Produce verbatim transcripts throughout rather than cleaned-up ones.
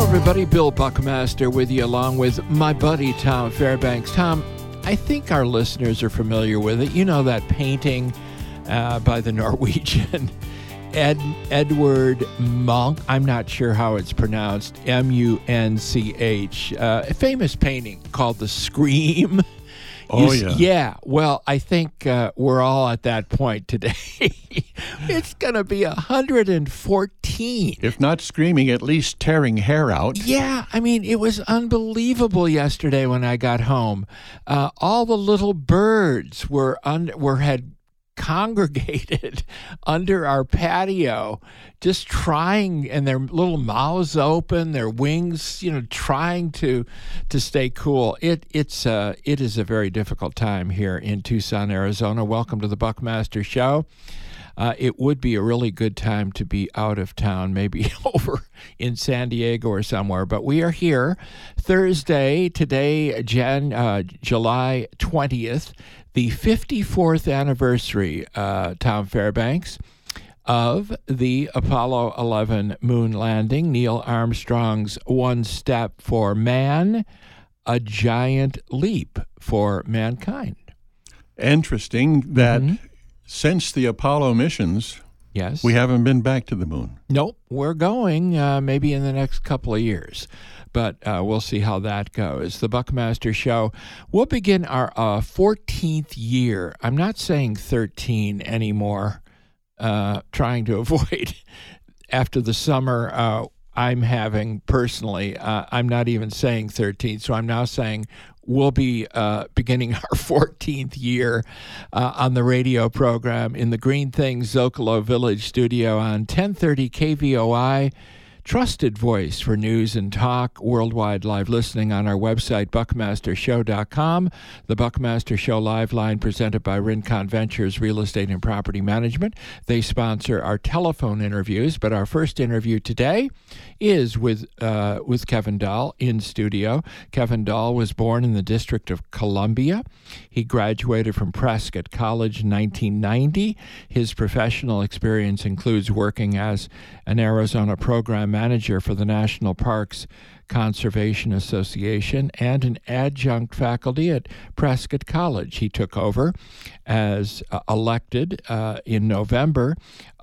everybody. Bill Buckmaster with you, along with my buddy Tom Fairbanks. Tom, I think our listeners are familiar with it. You know that painting uh, by the Norwegian Ed, Edward Munch. I'm not sure how it's pronounced. M U N C H. Uh, a famous painting called The Scream. Oh, you, yeah. Yeah. Well, I think uh, we're all at that point today. It's going to be one hundred fourteen. If not screaming, at least tearing hair out. Yeah. I mean, it was unbelievable yesterday when I got home. Uh, all the little birds were un- were had congregated under our patio, just trying, and their little mouths open, their wings, you know, trying to to stay cool. It it's uh it is a very difficult time here in Tucson, Arizona. Welcome to the Buckmaster Show. Uh, it would be a really good time to be out of town, maybe over in San Diego or somewhere. But we are here Thursday, today, Jan, uh, July twentieth, the fifty-fourth anniversary, uh, Tom Fairbanks, of the Apollo eleven moon landing, Neil Armstrong's one step for man, a giant leap for mankind. Interesting that Mm-hmm. since the Apollo missions, Yes. we haven't been back to the moon. Nope, we're going uh, maybe in the next couple of years, but uh, we'll see how that goes. The Buckmaster Show, we'll begin our uh, fourteenth year. I'm not saying thirteen anymore, uh, trying to avoid after the summer uh, I'm having personally. Uh, I'm not even saying thirteen, so I'm now saying we'll be uh, beginning our fourteenth year uh, on the radio program in the Green Things Zocalo Village studio on ten thirty K V O I. Trusted voice for news and talk, worldwide live listening on our website, buckmaster show dot com. The Buckmaster Show live line presented by Rincon Ventures Real Estate and Property Management. They sponsor our telephone interviews, but our first interview today is with uh, with Kevin Dahl in studio. Kevin Dahl was born in the District of Columbia. He graduated from Prescott College in nineteen ninety. His professional experience includes working as an Arizona program manager for the National Parks Conservation Association and an adjunct faculty at Prescott College. He took over as uh, elected uh, in November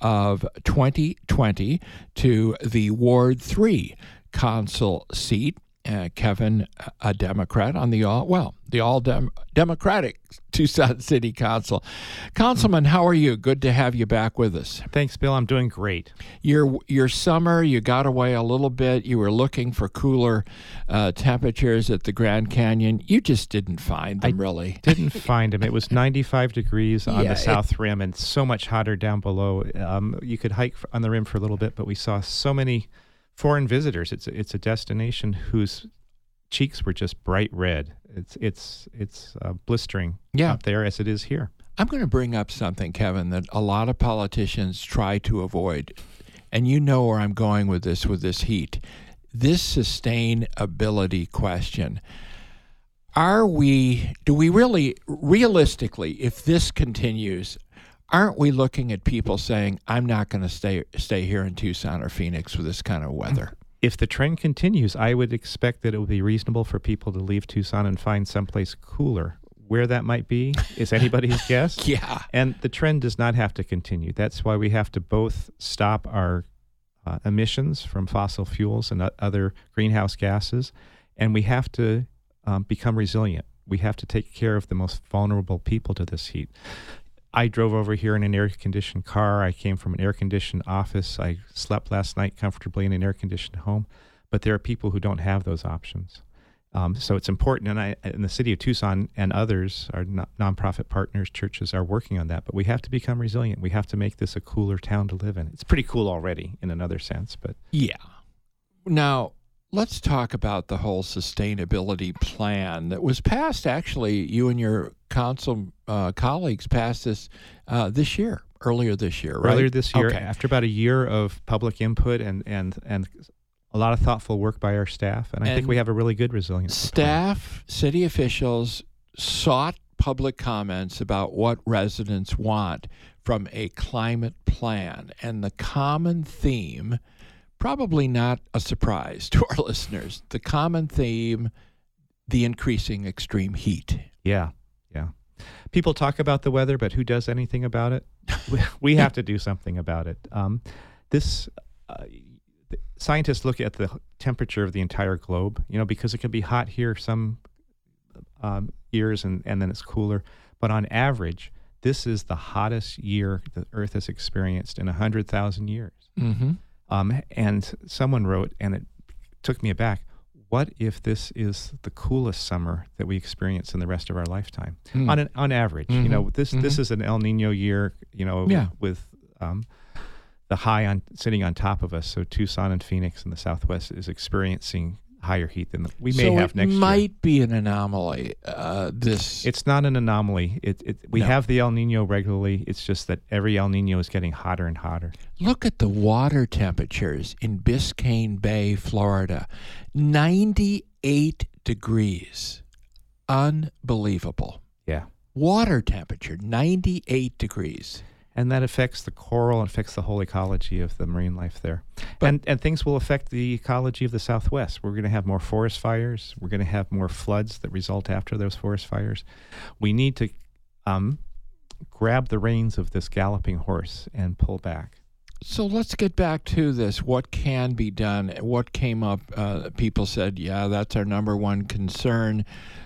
of twenty twenty to the Ward three Council seat. Uh, Kevin, a Democrat on the all, well, the all dem- Democratic Tucson City Council. Councilman, how are you? Good to have you back with us. Thanks, Bill. I'm doing great. Your your summer, you got away a little bit. You were looking for cooler uh, temperatures at the Grand Canyon. You just didn't find them, I really. Didn't find them. It was ninety-five degrees on Yeah, the south rim and so much hotter down below. Um, you could hike on the rim for a little bit, but we saw so many foreign visitors. It's it's a destination whose cheeks were just bright red. It's it's it's uh, blistering Yeah. up there as it is here. I'm going to bring up something, Kevin, that a lot of politicians try to avoid. And you know where I'm going with this, with this heat. This sustainability question. Are we, do we really, realistically, if this continues, aren't we looking at people saying, I'm not going to stay stay here in Tucson or Phoenix with this kind of weather? If the trend continues, I would expect that it would be reasonable for people to leave Tucson and find someplace cooler. Where that might be is anybody's guess. Yeah. And the trend does not have to continue. That's why we have to both stop our uh, emissions from fossil fuels and uh, other greenhouse gases, and we have to um, become resilient. We have to take care of the most vulnerable people to this heat. I drove over here in an air-conditioned car. I came from an air-conditioned office. I slept last night comfortably in an air-conditioned home. But there are people who don't have those options. Um, so it's important, and I, in the city of Tucson and others, our no- nonprofit partners, churches, are working on that. But we have to become resilient. We have to make this a cooler town to live in. It's pretty cool already in another sense, but Yeah. Now, let's talk about the whole sustainability plan that was passed. Actually, you and your council uh, colleagues passed this uh, this year, earlier this year, right? earlier this year, Okay. after about a year of public input and and and a lot of thoughtful work by our staff, and I And think we have a really good resilience plan. Staff, city officials sought public comments about what residents want from a climate plan. And the common theme probably not a surprise to our listeners. The common theme, the increasing extreme heat. Yeah, yeah. People talk about the weather, but who does anything about it? we, we have to do something about it. Um, this uh, scientists look at the temperature of the entire globe, you know, because it can be hot here some um, years and, and then it's cooler. But on average, this is the hottest year the Earth has experienced in one hundred thousand years. Mm-hmm. Um, and someone wrote, and it took me aback, what if this is the coolest summer that we experience in the rest of our lifetime? Mm. On an, on average, Mm-hmm. you know, this Mm-hmm. this is an El Nino year, you know, Yeah. with um, the high on sitting on top of us. So Tucson and Phoenix in the Southwest is experiencing higher heat than we may so have it next year. might be an anomaly. Uh, this It's not an anomaly. It, it we No. have the El Nino regularly. It's just that every El Nino is getting hotter and hotter. Look at the water temperatures in Biscayne Bay, Florida. ninety-eight degrees. Unbelievable. Yeah. Water temperature, ninety-eight degrees. And that affects the coral, and affects the whole ecology of the marine life there. But- and and things will affect the ecology of the Southwest. We're going to have more forest fires. We're going to have more floods that result after those forest fires. We need to um, grab the reins of this galloping horse and pull back. So let's get back to this. What can be done? What came up? Uh, people said, yeah, that's our number one concern.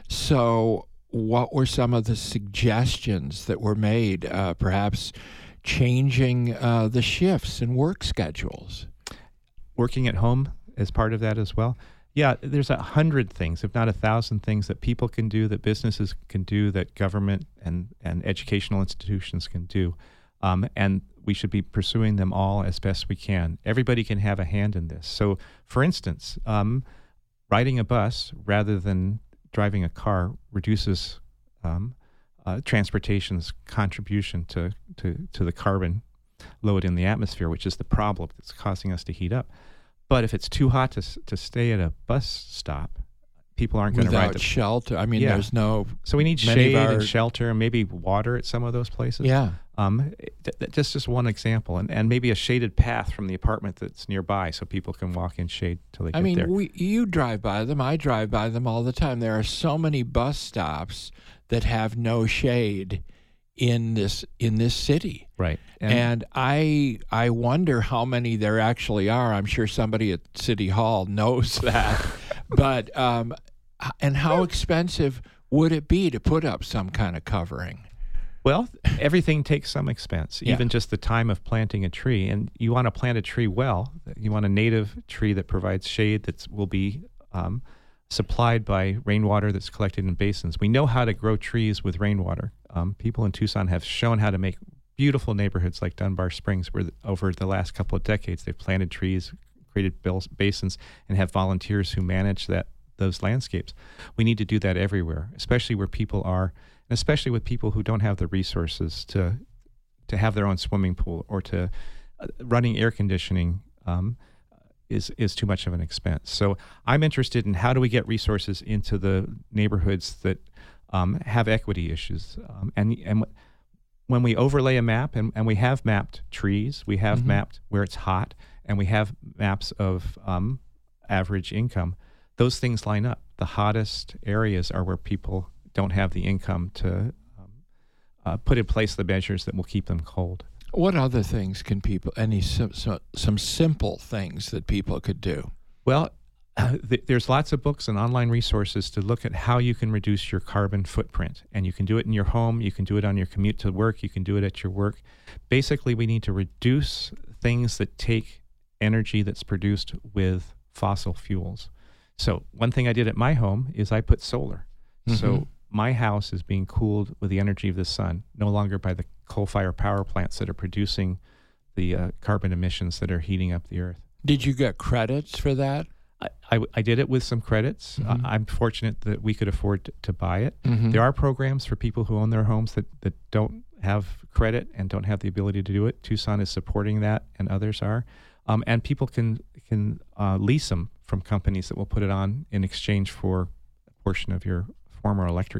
So what were some of the suggestions that were made? Uh, perhaps changing uh, the shifts and work schedules. Working at home as part of that as well. Yeah, there's a hundred things, if not a thousand things that people can do, that businesses can do, that government and, and educational institutions can do. Um, and we should be pursuing them all as best we can. Everybody can have a hand in this. So, for instance, um, riding a bus rather than driving a car reduces um, uh, transportation's contribution to, to, to the carbon load in the atmosphere, which is the problem that's causing us to heat up. But if it's too hot to to stay at a bus stop, people aren't going to ride Without the shelter. I mean, Yeah. there's no... So we need Many shade of our- and shelter and maybe water at some of those places. Yeah. Um, th- th- just just one example, and, and maybe a shaded path from the apartment that's nearby, so people can walk in shade till they I get mean, there. we, you drive by them. I drive by them all the time. There are so many bus stops that have no shade in this in this city. Right. And, I I wonder how many there actually are. I'm sure somebody at City Hall knows that. But um, h- and how expensive would it be to put up some kind of covering? Well, everything takes some expense, Yeah. even just the time of planting a tree. And you want to plant a tree well. You want a native tree that provides shade that will be um, supplied by rainwater that's collected in basins. We know how to grow trees with rainwater. Um, people in Tucson have shown how to make beautiful neighborhoods like Dunbar Springs, where over the last couple of decades they've planted trees, created bills- basins, and have volunteers who manage that those landscapes. We need to do that everywhere, especially where people are, and especially with people who don't have the resources to to have their own swimming pool, or to uh, running air conditioning um, is is too much of an expense. So I'm interested in how do we get resources into the neighborhoods that um, have equity issues, um, and and when we overlay a map, and, and we have mapped trees, we have Mhm. mapped where it's hot, and we have maps of um, average income. Those things line up. The hottest areas are where people don't have the income to um, uh, put in place the measures that will keep them cold. What other things can people? Any some some, some simple things that people could do? Well, uh, th- there's lots of books and online resources to look at how you can reduce your carbon footprint. And you can do it in your home. You can do it on your commute to work. You can do it at your work. Basically, we need to reduce things that take energy that's produced with fossil fuels. So one thing I did at my home is I put solar. Mhm. So my house is being cooled with the energy of the sun, no longer by the coal-fired power plants that are producing the uh, carbon emissions that are heating up the earth. Did you get credits for that? I, I, I did it with some credits. Mhm. I, I'm fortunate that we could afford to, to buy it. Mhm. There are programs for people who own their homes that, that don't have credit and don't have the ability to do it. Tucson is supporting that, and others are. Um, and people can can uh, lease them from companies that will put it on in exchange for a portion of your former electric bill.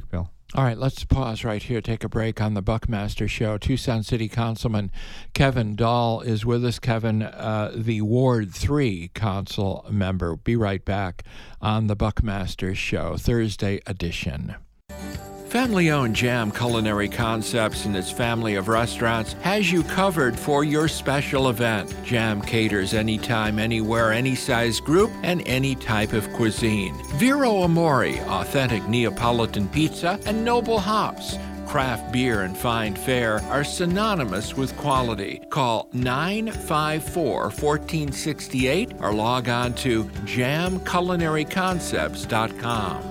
All right, let's pause right here, take a break on the Buckmaster Show. Tucson City Councilman Kevin Dahl is with us. Kevin, uh, the Ward three Council member. Be right back on the Buckmaster Show, Thursday edition. Family-owned Jam Culinary Concepts and its family of restaurants has you covered for your special event. Jam caters anytime, anywhere, any size group, and any type of cuisine. Vero Amore, authentic Neapolitan pizza, and Noble Hops. Craft beer and fine fare are synonymous with quality. Call nine five four, one four six eight or log on to jam culinary concepts dot com.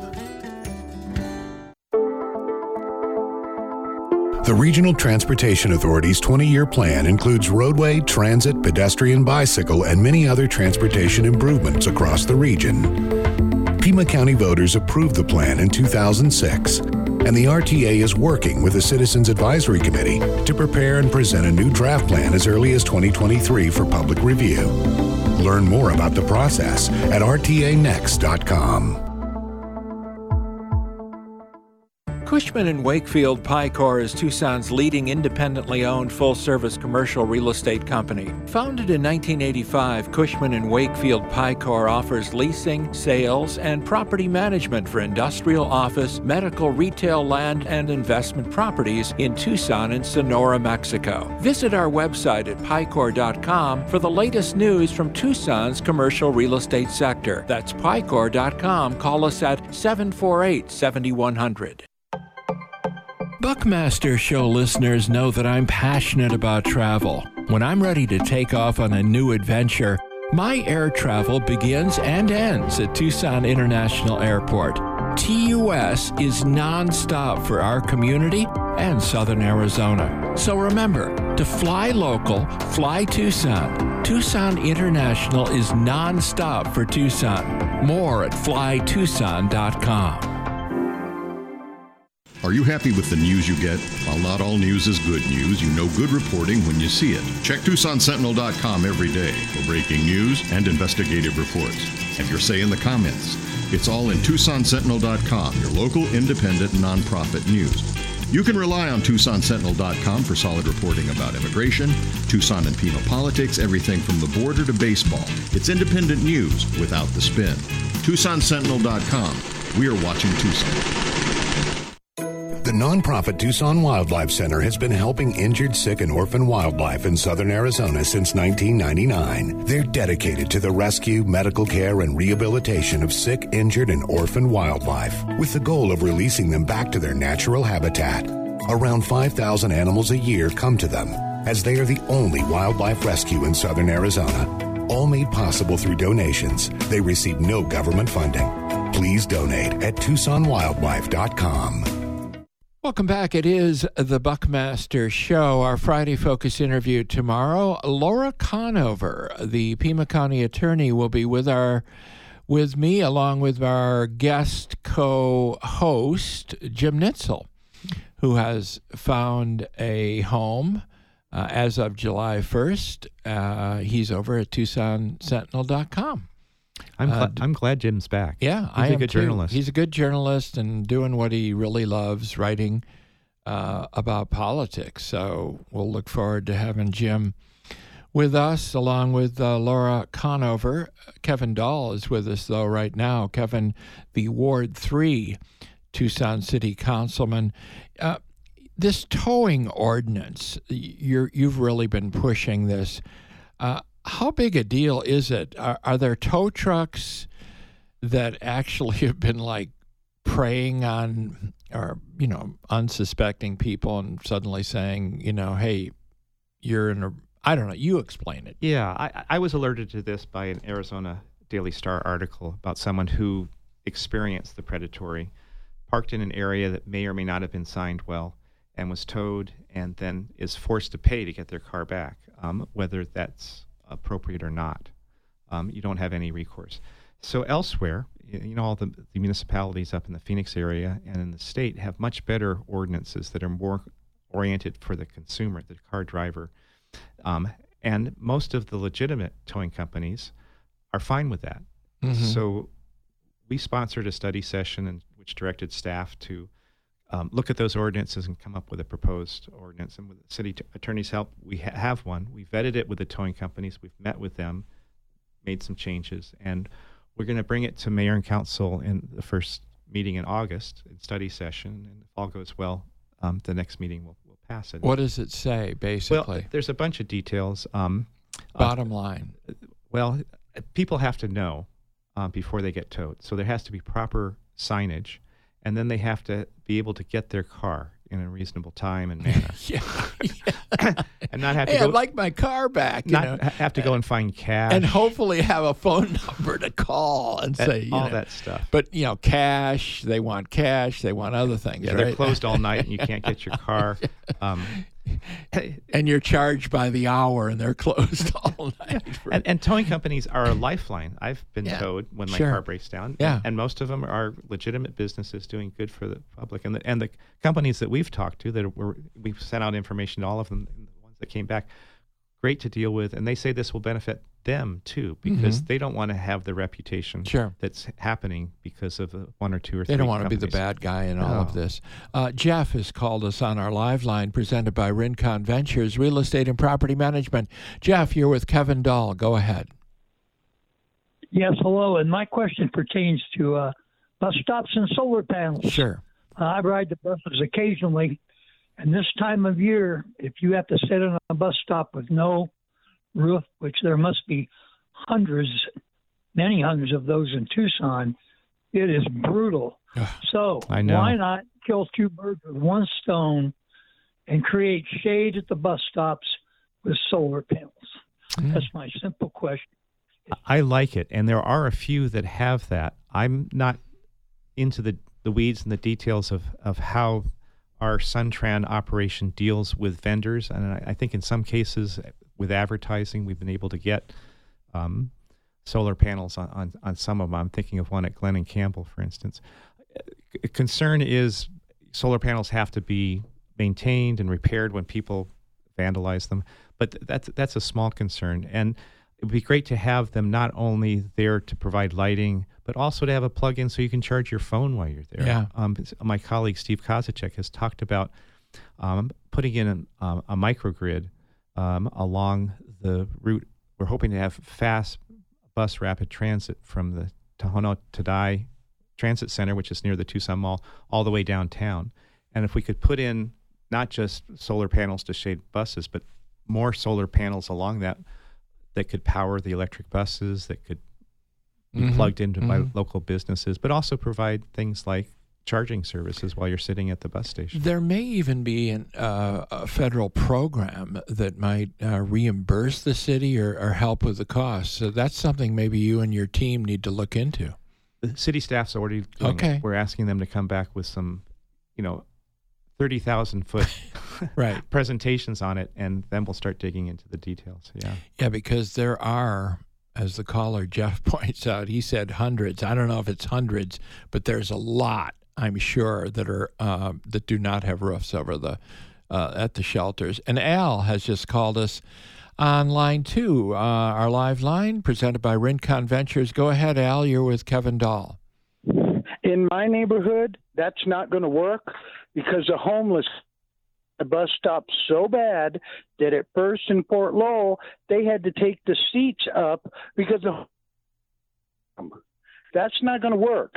The Regional Transportation Authority's twenty-year plan includes roadway, transit, pedestrian, bicycle, and many other transportation improvements across the region. Pima County voters approved the plan in two thousand six, and the R T A is working with the Citizens Advisory Committee to prepare and present a new draft plan as early as twenty twenty-three for public review. Learn more about the process at r t a next dot com. Cushman and Wakefield Picor is Tucson's leading independently owned full-service commercial real estate company. Founded in nineteen eighty-five, Cushman and Wakefield Picor offers leasing, sales, and property management for industrial, office, medical, retail, land, and investment properties in Tucson and Sonora, Mexico. Visit our website at picor dot com for the latest news from Tucson's commercial real estate sector. That's picor dot com. Call us at seven four eight, seven one zero zero. Buckmaster Show listeners know that I'm passionate about travel. When I'm ready to take off on a new adventure, my air travel begins and ends at Tucson International Airport. T U S is nonstop for our community and Southern Arizona. So remember, to fly local, fly Tucson. Tucson International is nonstop for Tucson. More at fly tucson dot com. Are you happy with the news you get? While not all news is good news, you know good reporting when you see it. Check Tucson Sentinel dot com every day for breaking news and investigative reports. Have your say in the comments. It's all in Tucson Sentinel dot com, your local independent nonprofit news. You can rely on Tucson Sentinel dot com for solid reporting about immigration, Tucson and Pima politics, everything from the border to baseball. It's independent news without the spin. Tucson Sentinel dot com. We are watching Tucson. The nonprofit Tucson Wildlife Center has been helping injured, sick, and orphan wildlife in southern Arizona since nineteen ninety-nine. They're dedicated to the rescue, medical care, and rehabilitation of sick, injured, and orphan wildlife, with the goal of releasing them back to their natural habitat. Around five thousand animals a year come to them, as they are the only wildlife rescue in southern Arizona. All made possible through donations. They receive no government funding. Please donate at tucson wildlife dot com. Welcome back. It is the Buckmaster Show. Our Friday Focus interview tomorrow. Laura Conover, the Pima County attorney, will be with our with me along with our guest co-host, Jim Nitzel, who has found a home uh, as of July first. Uh, he's over at tucson sentinel dot com. I'm, gl- Uh, I'm glad Jim's back. Yeah, He's I a am good too. journalist. He's a good journalist and doing what he really loves, writing uh, about politics. So we'll look forward to having Jim with us, along with uh, Laura Conover. Kevin Dahl is with us, though, right now. Kevin, the Ward three Tucson City Councilman. Uh, this towing ordinance, you're, you've really been pushing this. Uh, How big a deal is it? Are, are there tow trucks that actually have been like preying on, or, you know, unsuspecting people and suddenly saying, you know, hey, you're in a, I don't know, you explain it. Yeah, I, I was alerted to this by an Arizona Daily Star article about someone who experienced the predatory, parked in an area that may or may not have been signed well, and was towed and then is forced to pay to get their car back, um, whether that's appropriate or not. Um, you don't have any recourse. So elsewhere, you know, all the, the municipalities up in the Phoenix area and in the state have much better ordinances that are more oriented for the consumer, the car driver. Um, and most of the legitimate towing companies are fine with that. Mm-hmm. So we sponsored a study session in which directed staff to um, look at those ordinances and come up with a proposed ordinance. And with the city t- attorney's help, we ha- have one. We vetted it with the towing companies. We've met with them, made some changes, and we're going to bring it to mayor and council in the first meeting in August in study session. And if all goes well, um, the next meeting will will pass it. What does it say, basically? Well, there's a bunch of details. Um, Bottom uh, line. Well, people have to know uh, before they get towed. So there has to be proper signage, and then they have to be able to get their car in a reasonable time and manner. yeah. And not have hey, to go, I'd like my car back. You not know? ha- have to go and find cash. And hopefully have a phone number to call and that- say, you all know, that stuff. But, you know, cash, they want cash, they want other things. Yeah, right? they're closed all night and you can't get your car. Um, and you're charged by the hour and they're closed all night. for- and, and towing companies are a lifeline. I've been Yeah, towed when my sure. car breaks down. Yeah. And, and most of them are legitimate businesses doing good for the public. And the, and the companies that we've talked to, that were, we've sent out information to all of them, and the ones that came back, great to deal with. And they say this will benefit them too, because Mhm. they don't want to have the reputation Sure. that's happening because of uh, one or two or They three don't want to be the companies. bad guy in all of No. this. Uh, Jeff has called us on our live line presented by Rincon Ventures, Real Estate and Property Management. Jeff, you're with Kevin Dahl. Go ahead. Yes, hello. And my question pertains to uh, bus stops and solar panels. Sure. Uh, I ride the buses occasionally, and this time of year, if you have to sit on a bus stop with no roof, which there must be hundreds, many hundreds of those in Tucson, it is brutal. So I know. why not kill two birds with one stone and create shade at the bus stops with solar panels? Mm. That's my simple question. I like it, and there are a few that have that. I'm not into the, the weeds and the details of, of how our Suntran operation deals with vendors, and I, I think in some cases with advertising, we've been able to get um, solar panels on, on, on some of them. I'm thinking of one at Glen and Campbell, for instance. A concern is solar panels have to be maintained and repaired when people vandalize them, but that's that's a small concern. And it would be great to have them not only there to provide lighting, but also to have a plug-in so you can charge your phone while you're there. Yeah. Um, my colleague Steve Kozacek has talked about um, putting in a, um, a microgrid um, along the route. We're hoping to have fast bus rapid transit from the Tohono Tadai Transit Center, which is near the Tucson Mall, all the way downtown. And if we could put in not just solar panels to shade buses, but more solar panels along that, that could power the electric buses, that could be Mhm, plugged into by mhm. local businesses, but also provide things like charging services while you're sitting at the bus station. There may even be an, uh, a federal program that might uh, reimburse the city or, or help with the cost. So that's something maybe you and your team need to look into. The city staff's already doing Okay. it. We're asking them to come back with some, you know, thirty thousand foot Right. presentations on it, and then we'll start digging into the details. Yeah. Yeah, because there are, as the caller Jeff points out, he said hundreds. I don't know if it's hundreds, but there's a lot, I'm sure, that are uh, that do not have roofs over the uh, at the shelters. And Al has just called us on line two, uh, our live line presented by Rincon Ventures. Go ahead, Al. You're with Kevin Dahl. In my neighborhood, that's not going to work because the homeless the bus stop so bad that at first in Fort Lowell, they had to take the seats up because of that's not going to work.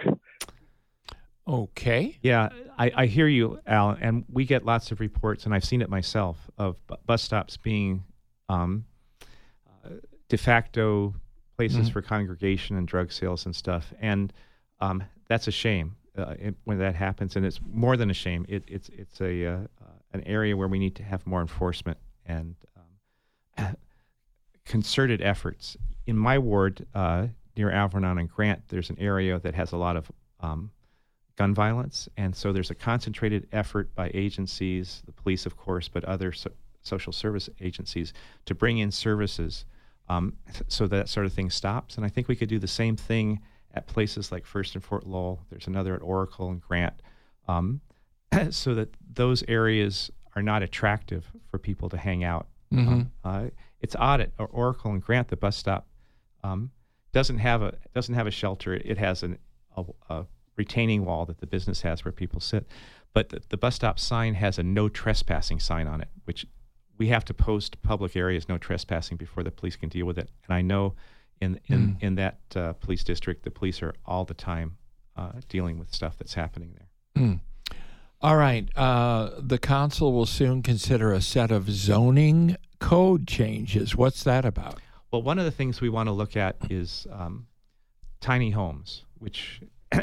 Okay. Yeah, I, I hear you, Al, and we get lots of reports, and I've seen it myself, of bu- bus stops being um, uh, de facto places Mhm. for congregation and drug sales and stuff, and um, that's a shame uh, it, when that happens, and it's more than a shame. It, it's it's a uh, uh, an area where we need to have more enforcement and um, concerted efforts. In my ward, uh, near Alvernon and Grant, there's an area that has a lot of um, gun violence, and so there's a concentrated effort by agencies, the police, of course, but other so- social service agencies to bring in services um, so that sort of thing stops. And I think we could do the same thing at places like First and Fort Lowell. There's another at Oracle and Grant, um, so that those areas are not attractive for people to hang out. Mhm. Um, uh, it's odd at Oracle and Grant, the bus stop um, doesn't have a doesn't have a shelter. It has an, a, a retaining wall that the business has where people sit. but the, the bus stop sign has a no trespassing sign on it, which we have to post public areas no trespassing before the police can deal with it. And I know in in, mm. in that uh, police district, the police are all the time uh, dealing with stuff that's happening there. Mm. All right. Uh, the council will soon consider a set of zoning code changes. What's that about? Well, one of the things we want to look at is um, tiny homes, which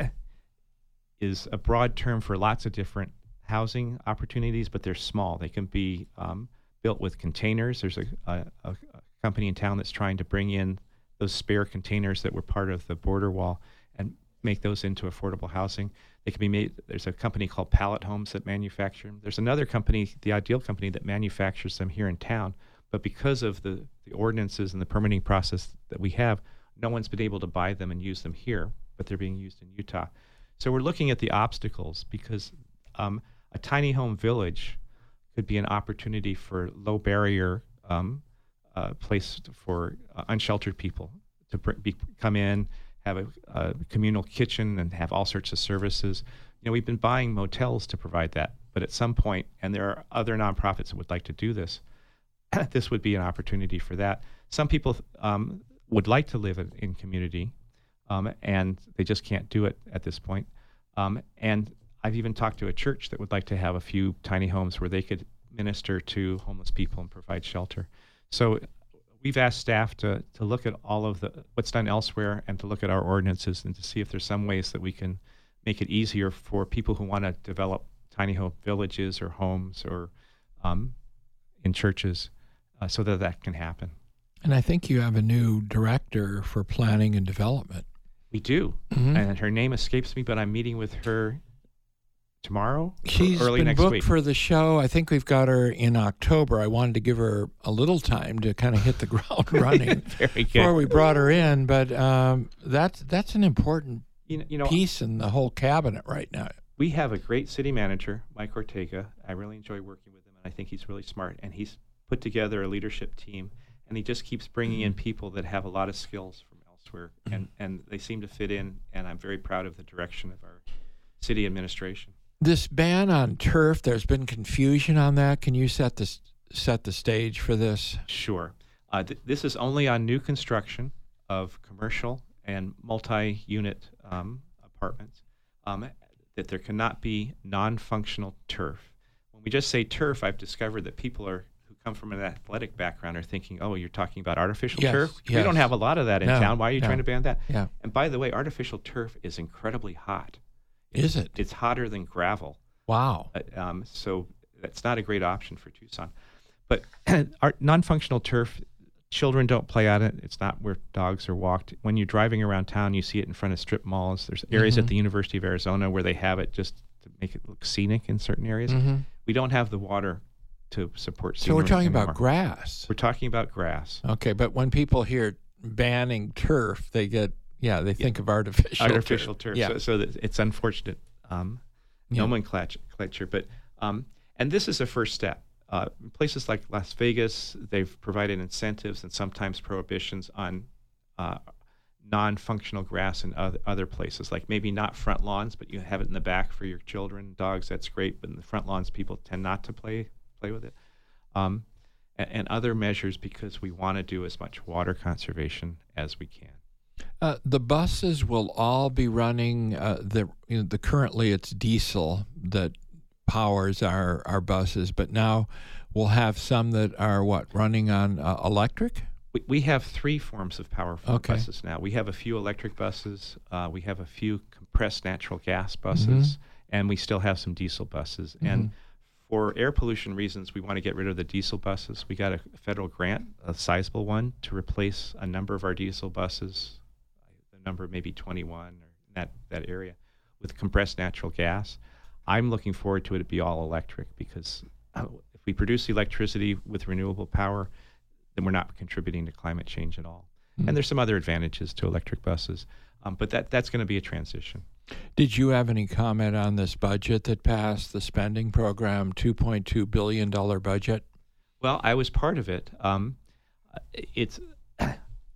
is a broad term for lots of different housing opportunities, but they're small. They can be um, built with containers. There's a, a, a company in town that's trying to bring in those spare containers that were part of the border wall and make those into affordable housing. They can be made. There's a company called Pallet Homes that manufacture them. There's another company, the Ideal Company, that manufactures them here in town. But because of the, the ordinances and the permitting process that we have, no one's been able to buy them and use them here, but they're being used in Utah. So we're looking at the obstacles because um, a tiny home village could be an opportunity for low barrier um, uh, place for uh, unsheltered people to br- be, come in, have a, a communal kitchen, and have all sorts of services. You know, we've been buying motels to provide that, but at some point, and there are other nonprofits that would like to do this, this would be an opportunity for that. Some people um, would like to live in, in community, um, and they just can't do it at this point. Um, and I've even talked to a church that would like to have a few tiny homes where they could minister to homeless people and provide shelter. So we've asked staff to to look at all of the what's done elsewhere and to look at our ordinances and to see if there's some ways that we can make it easier for people who want to develop tiny home villages or homes or um, in churches uh, so that that can happen. And I think you have a new director for planning and development. We do. Mm-hmm. And her name escapes me, but I'm meeting with her tomorrow. She's early been next booked week. for the show. I think we've got her in October. I wanted to give her a little time to kind of hit the ground running Very good. before we brought her in. But um, that's that's an important you know, you know, piece in the whole cabinet right now. We have a great city manager, Mike Ortega. I really enjoy working with him, and I think he's really smart. And he's put together a leadership team, and he just keeps bringing in people that have a lot of skills from elsewhere, and, and they seem to fit in, and I'm very proud of the direction of our city administration. This ban on turf, there's been confusion on that. Can you set the, set the stage for this? Sure. Uh, th- this is only on new construction of commercial and multi-unit um, apartments, um, that there cannot be non-functional turf. When we just say turf, I've discovered that people are who come from an athletic background are thinking, oh, you're talking about artificial yes, turf? Yes. We don't have a lot of that in no, town. Why are you no. trying to ban that? Yeah. And by the way, artificial turf is incredibly hot. It's, Is it? It's hotter than gravel. Wow. Uh, um, so that's not a great option for Tucson. But our non-functional turf, children don't play on it. It's not where dogs are walked. When you're driving around town, you see it in front of strip malls. There's areas mm-hmm. at the University of Arizona where they have it just to make it look scenic in certain areas. Mm-hmm. We don't have the water to support So we're talking anymore. about grass. We're talking about grass. Okay, but when people hear banning turf, they get, yeah, they think Yeah. of artificial Artificial turf. turf. Yeah. So, so that it's unfortunate um, Yeah. nomenclature. But um, and this is a first step. Uh, in places like Las Vegas, they've provided incentives and sometimes prohibitions on uh, non-functional grass in other, other places, like maybe not front lawns, but you have it in the back for your children, dogs. That's great. But in the front lawns, people tend not to play play with it. Um, and, and other measures because we want to do as much water conservation as we can. Uh, the buses will all be running. Uh, the you know, the currently it's diesel that powers our, our buses, but now we'll have some that are what running on uh, electric. We, we have three forms of power for Okay. buses now. We have a few electric buses. Uh, we have a few compressed natural gas buses, and we still have some diesel buses. Mm-hmm. And for air pollution reasons, we want to get rid of the diesel buses. We got a federal grant, a sizable one, to replace a number of our diesel buses, the number maybe twenty-one or in that, that area, with compressed natural gas. I'm looking forward to it to be all electric because uh, if we produce electricity with renewable power, then we're not contributing to climate change at all. Mm. And there's some other advantages to electric buses, um, but that that's going to be a transition. Did you have any comment on this budget that passed, the spending program, two point two billion dollars budget? Well, I was part of it. Um, it's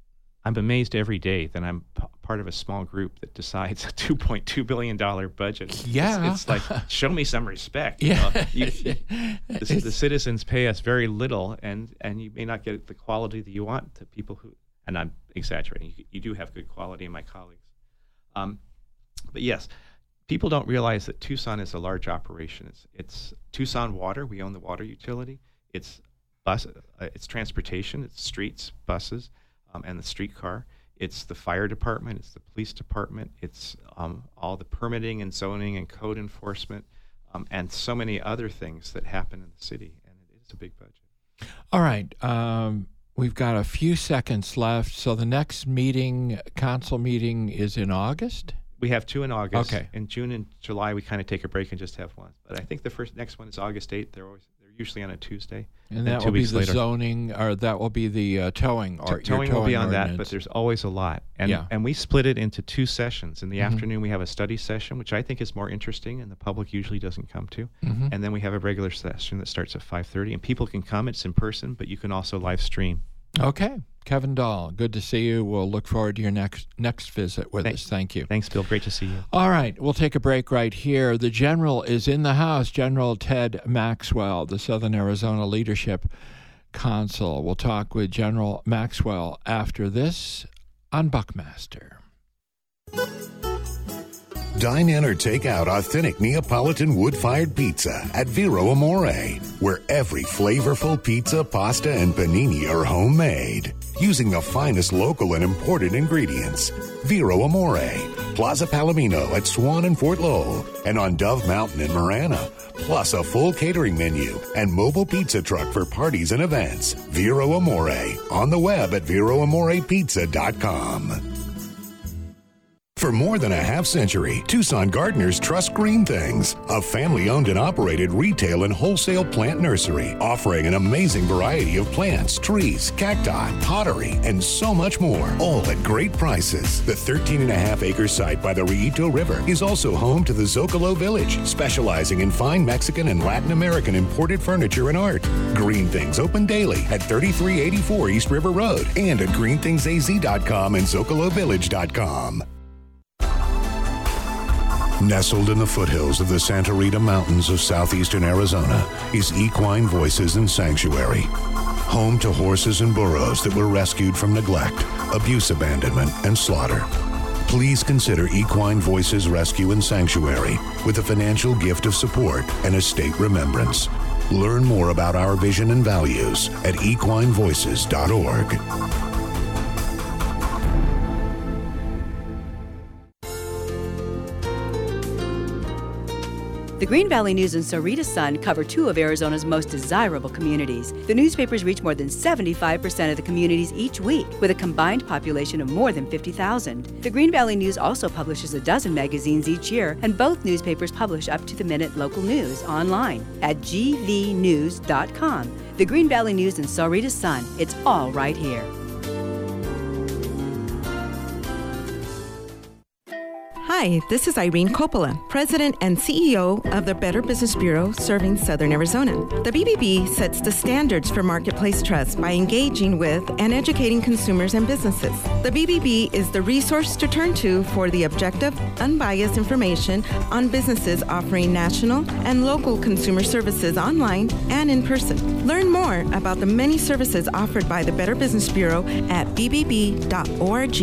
I'm amazed every day that I'm p- part of a small group that decides a two point two billion dollars budget. Yeah. It's, it's like, show me some respect. Yeah. You know? you, you, the, the citizens pay us very little, and, and you may not get the quality that you want to people who, and I'm exaggerating, you, you do have good quality in my colleagues. Um, but yes, people don't realize that Tucson is a large operation. It's, it's Tucson Water. We own the water utility. It's bus, uh, it's transportation. It's streets, buses. Um, and the streetcar. It's the fire department. It's the police department. It's um, all the permitting and zoning and code enforcement, um, and so many other things that happen in the city. And it is a big budget. All right. Um, we've got a few seconds left. So the next meeting, council meeting, is in August? We have two in August. Okay. In June and July, we kind of take a break and just have one. But I think the first next one is August eighth. They're always they're usually on a Tuesday. And that two will be weeks the later. zoning, or that will be the uh, towing. Or T- towing, your will be on ordinance. that, but there's always a lot. And Yeah. and we split it into two sessions. In the Mhm. afternoon, we have a study session, which I think is more interesting and the public usually doesn't come to. Mhm. And then we have a regular session that starts at five thirty. And people can come. It's in person, but you can also live stream. Okay. Kevin Dahl, good to see you. We'll look forward to your next next visit with Thank- us. Thank you. Thanks, Bill. Great to see you. All right, we'll take a break right here. The General is in the house, General Ted Maxwell, the Southern Arizona Leadership Consul. We'll talk with General Maxwell after this on Buckmaster. Dine in or take out authentic Neapolitan wood-fired pizza at Vero Amore, where every flavorful pizza, pasta, and panini are homemade, using the finest local and imported ingredients. Vero Amore, Plaza Palomino at Swan and Fort Lowell, and on Dove Mountain in Marana, plus a full catering menu and mobile pizza truck for parties and events. Vero Amore, on the web at vero amore pizza dot com. For more than a half century, Tucson gardeners trust Green Things, a family-owned and operated retail and wholesale plant nursery offering an amazing variety of plants, trees, cacti, pottery, and so much more, all at great prices. The thirteen and a half acre site by the Rillito River is also home to the Zocalo Village, specializing in fine Mexican and Latin American imported furniture and art. Green Things open daily at thirty-three eighty-four East River Road and at green things a z dot com and zocalo village dot com. Nestled in the foothills of the Santa Rita Mountains of southeastern Arizona is Equine Voices and Sanctuary, home to horses and burros that were rescued from neglect, abuse, abandonment, and slaughter. Please consider Equine Voices Rescue and Sanctuary with a financial gift of support and a state remembrance. Learn more about our vision and values at equine voices dot org. The Green Valley News and Sarita Sun cover two of Arizona's most desirable communities. The newspapers reach more than seventy-five percent of the communities each week, with a combined population of more than fifty thousand. The Green Valley News also publishes a dozen magazines each year, and both newspapers publish up-to-the-minute local news online at g v news dot com. The Green Valley News and Sarita Sun, it's all right here. Hi, this is Irene Coppola, President and C E O of the Better Business Bureau serving Southern Arizona. The B B B sets the standards for marketplace trust by engaging with and educating consumers and businesses. The B B B is the resource to turn to for the objective, unbiased information on businesses offering national and local consumer services online and in person. Learn more about the many services offered by the Better Business Bureau at b b b dot org.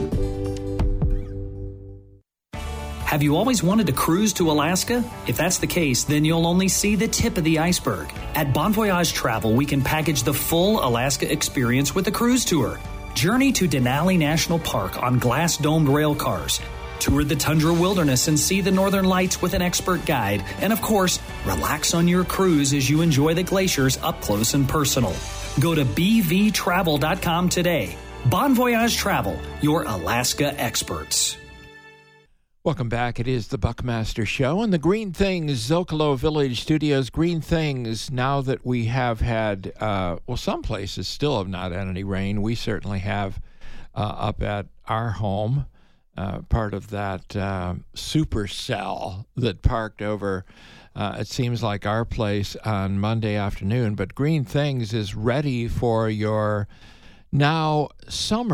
Have you always wanted to cruise to Alaska? If that's the case, then you'll only see the tip of the iceberg. At Bon Voyage Travel, we can package the full Alaska experience with a cruise tour. Journey to Denali National Park on glass-domed rail cars. Tour the tundra wilderness and see the northern lights with an expert guide. And of course, relax on your cruise as you enjoy the glaciers up close and personal. Go to b v travel dot com today. Bon Voyage Travel, your Alaska experts. Welcome back. It is the Buckmaster Show and the Green Things Zocalo Village Studios. Green Things, now that we have had, uh, well, some places still have not had any rain. We certainly have uh, up at our home, uh, part of that uh, supercell that parked over, uh, it seems like our place on Monday afternoon. But Green Things is ready for your now summer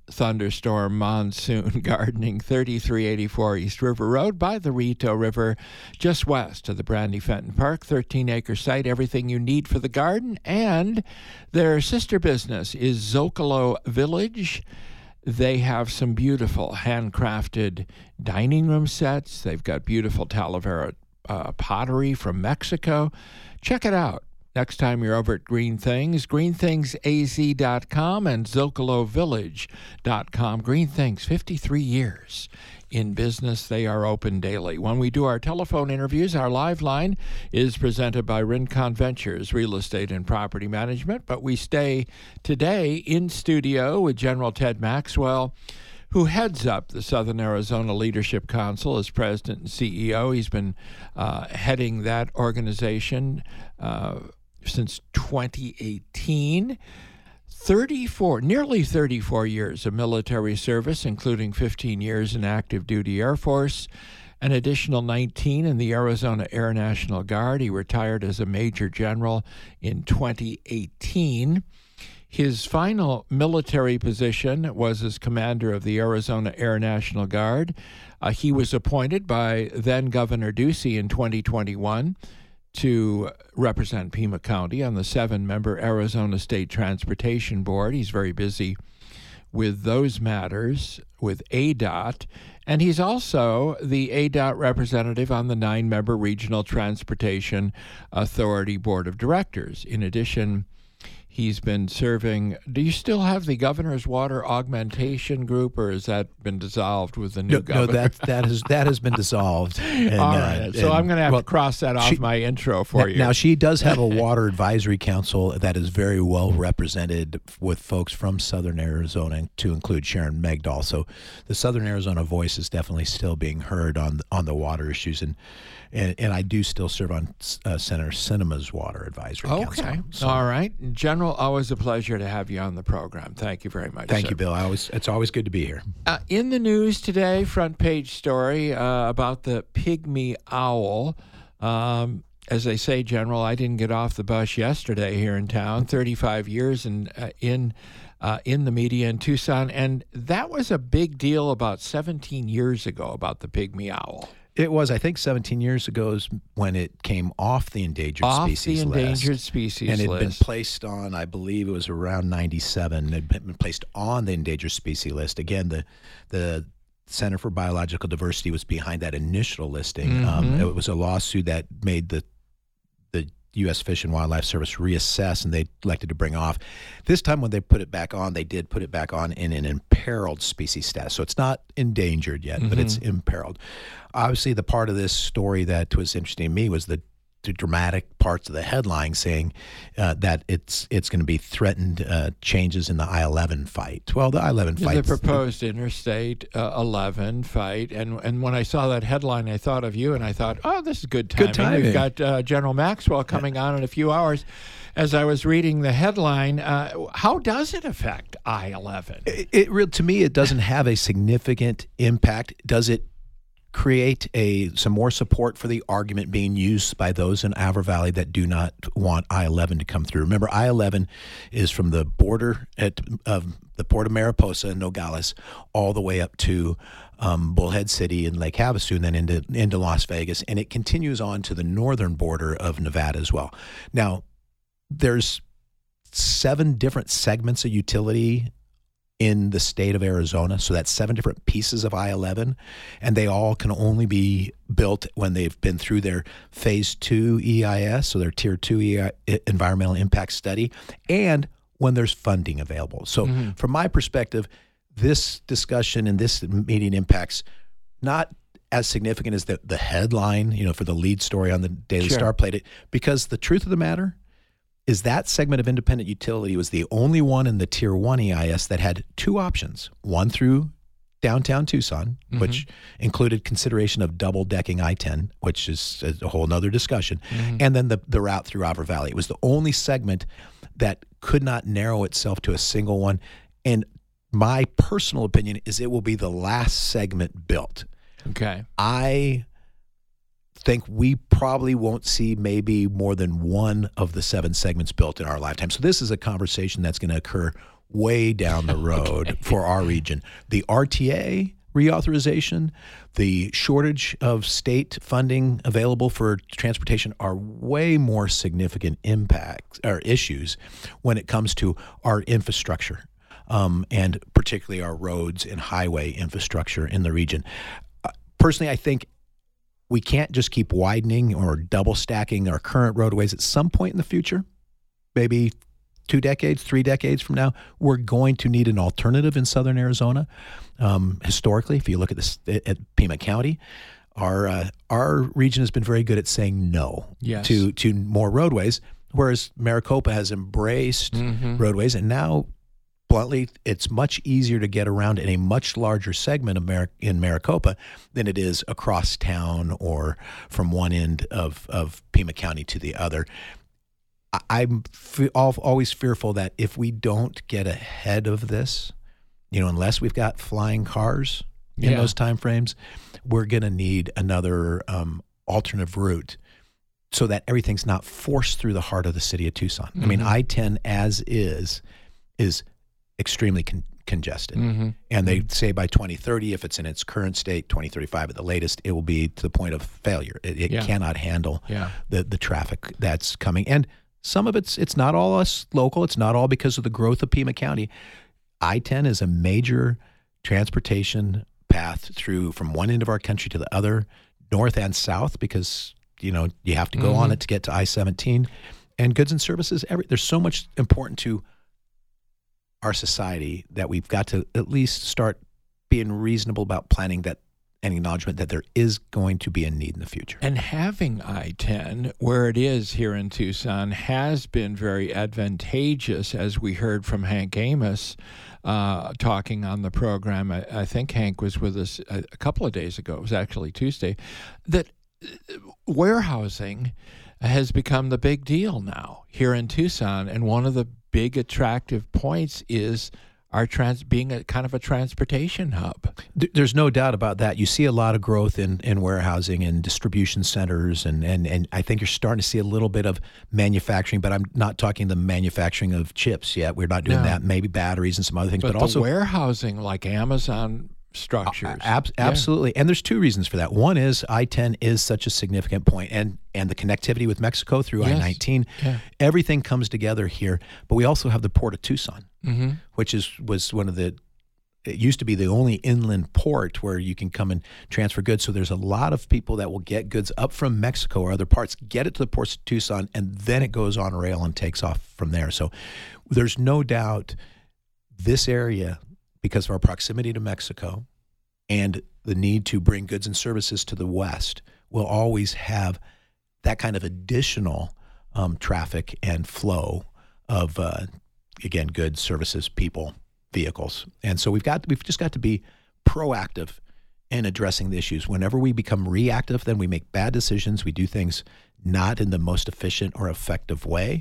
thunderstorm monsoon gardening, thirty-three eighty-four East River Road by the Rito River, just west of the Brandy Fenton Park, thirteen acre site, everything you need for the garden. And their sister business is Zocalo Village. They have some beautiful handcrafted dining room sets. They've got beautiful Talavera uh, pottery from Mexico. Check it out. Next time you're over at Green Things, green things a z dot com and zocalo village dot com. Green Things, fifty-three years in business. They are open daily. When we do our telephone interviews, our live line is presented by Rincon Ventures, Real Estate and Property Management. But we stay today in studio with General Ted Maxwell, who heads up the Southern Arizona Leadership Council as president and C E O. He's been uh, heading that organization uh, since twenty eighteen. thirty-four, nearly thirty-four years of military service, including fifteen years in active duty Air Force, an additional nineteen in the Arizona Air National Guard. He retired as a major general in twenty eighteen. His final military position was as commander of the Arizona Air National Guard. Uh, he was appointed by then Governor Ducey in twenty twenty-one to represent Pima County on the seven-member Arizona State Transportation Board. He's very busy with those matters, with A D O T, and he's also the A D O T representative on the nine-member Regional Transportation Authority Board of Directors. In addition, he's been serving. Do you still have the Governor's Water Augmentation Group, or has that been dissolved with the new no, governor? No, that that has that has been dissolved. And, All right, uh, so and, I'm going to have well, to cross that off she, my intro for now, you. Now she does have a water advisory council that is very well represented with folks from Southern Arizona, to include Sharon Megdal. So the Southern Arizona voice is definitely still being heard on on the water issues, and and, and I do still serve on uh, Senator Sinema's water advisory council. Okay, So, all right, General. Always a pleasure to have you on the program. Thank you very much. Thank sir. you, Bill. I always, it's always good to be here. Uh, in the news today, front page story uh, about the pygmy owl. Um, as they say, General, I didn't get off the bus yesterday here in town. thirty-five years in uh, in uh, in the media in Tucson, and that was a big deal about seventeen years ago about the pygmy owl. It was, I think, seventeen years ago is when it came off the endangered off species the endangered list. species and it list. had been placed on, I believe it was around ninety-seven. It had been placed on the endangered species list. Again, the the Center for Biological Diversity was behind that initial listing. Mm-hmm. Um, it was a lawsuit that made the the U S Fish and Wildlife Service reassess, and they elected to bring off. This time when they put it back on, they did put it back on in an imperiled species status. So it's not endangered yet, mm-hmm. but it's imperiled. Obviously, the part of this story that was interesting to me was the, the dramatic parts of the headline saying uh, that it's it's going to be threatened uh, changes in the I eleven fight. Well, the I eleven fight. The proposed Interstate uh, eleven fight. And and when I saw that headline, I thought of you, and I thought, oh, this is good timing. Good timing. We've got uh, General Maxwell coming on in a few hours. As I was reading the headline, uh, how does it affect I eleven? It, it real to me, it doesn't have a significant impact. Does it create a some more support for the argument being used by those in Avra Valley that do not want I eleven to come through? Remember, I eleven is from the border at of the port of Mariposa and Nogales all the way up to um, Bullhead City and Lake Havasu, and then into into Las Vegas, and it continues on to the northern border of Nevada as well. Now, there's seven different segments of utility in the state of Arizona. So that's seven different pieces of I eleven, and they all can only be built when they've been through their phase two E I S, so their tier two E I, environmental impact study, and when there's funding available. So mm-hmm. from my perspective, this discussion and this meeting impacts not as significant as the, the headline, you know, for the lead story on the Daily Sure. Star played it, because the truth of the matter is that segment of independent utility was the only one in the Tier one E I S that had two options, one through downtown Tucson, mm-hmm. which included consideration of double-decking I ten, which is a whole nother discussion, mm-hmm. and then the, the route through Avra Valley. It was the only segment that could not narrow itself to a single one, and my personal opinion is it will be the last segment built. Okay. I think we probably won't see maybe more than one of the seven segments built in our lifetime. So this is a conversation that's going to occur way down the road okay. for our region. The R T A reauthorization, the shortage of state funding available for transportation are way more significant impacts or issues when it comes to our infrastructure, um, and particularly our roads and highway infrastructure in the region. Uh, personally, I think we can't just keep widening or double stacking our current roadways. At some point in the future, maybe two decades, three decades from now, we're going to need an alternative in southern Arizona. Um, historically, if you look at this at Pima County, our uh, our region has been very good at saying no yes. to to more roadways, whereas Maricopa has embraced mm-hmm. roadways, and now, bluntly, it's much easier to get around in a much larger segment of Mar- in Maricopa than it is across town or from one end of, of Pima County to the other. I'm f- always fearful that if we don't get ahead of this, you know, unless we've got flying cars in yeah. those timeframes, we're going to need another um, alternative route so that everything's not forced through the heart of the city of Tucson. Mm-hmm. I mean, I ten as is is extremely con- congested. Mm-hmm. And they mm-hmm. say by twenty thirty, if it's in its current state, twenty thirty-five at the latest, it will be to the point of failure. It, it yeah. cannot handle yeah. the, the traffic that's coming. And some of it's it's not all us local. It's not all because of the growth of Pima County. I ten is a major transportation path through from one end of our country to the other, north and south, because you know you have to go mm-hmm. on it to get to I seventeen. And goods and services, every, there's so much important to our society that we've got to at least start being reasonable about planning that and acknowledgement that there is going to be a need in the future. And having I ten where it is here in Tucson has been very advantageous, as we heard from Hank Amos uh, talking on the program. I, I think Hank was with us a, a couple of days ago. It was actually Tuesday. That warehousing has become the big deal now here in Tucson, and one of the big attractive points is our trans being a kind of a transportation hub. There's no doubt about that. You see a lot of growth in, in warehousing and distribution centers, and, and, and I think you're starting to see a little bit of manufacturing, but I'm not talking the manufacturing of chips yet. We're not doing no. that. Maybe batteries and some other things, but, but the also warehousing like Amazon structures. Uh, ab- absolutely. Yeah. And there's two reasons for that. One is I ten is such a significant point, and and the connectivity with Mexico through yes. I nineteen. Yeah. Everything comes together here. But we also have the Port of Tucson, mm-hmm. which is was one of the, it used to be the only inland port where you can come and transfer goods. So there's a lot of people that will get goods up from Mexico or other parts, get it to the ports of Tucson, and then it goes on rail and takes off from there. So there's no doubt this area, because of our proximity to Mexico and the need to bring goods and services to the West, will always have that kind of additional um, traffic and flow of, uh, again, goods, services, people, vehicles. And so we've got we've just got to be proactive in addressing the issues. Whenever we become reactive, then we make bad decisions. We do things not in the most efficient or effective way,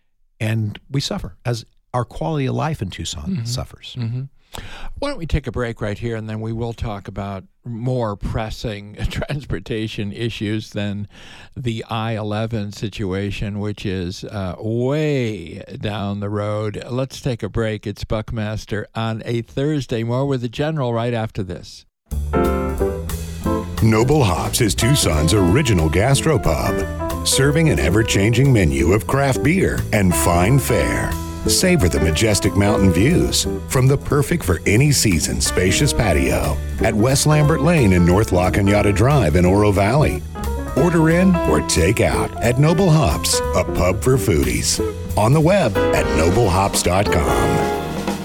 and we suffer as our quality of life in Tucson mm-hmm. suffers. Mm-hmm. Why don't we take a break right here, and then we will talk about more pressing transportation issues than the I eleven situation, which is uh, way down the road. Let's take a break. It's Buckmaster on a Thursday. More with the General right after this. Noble Hops is Tucson's original gastropub, serving an ever-changing menu of craft beer and fine fare. Savor the majestic mountain views from the perfect for any season spacious patio at West Lambert Lane and North La Cañada Drive in Oro Valley. Order in or take out at Noble Hops, a pub for foodies. On the web at noble hops dot com.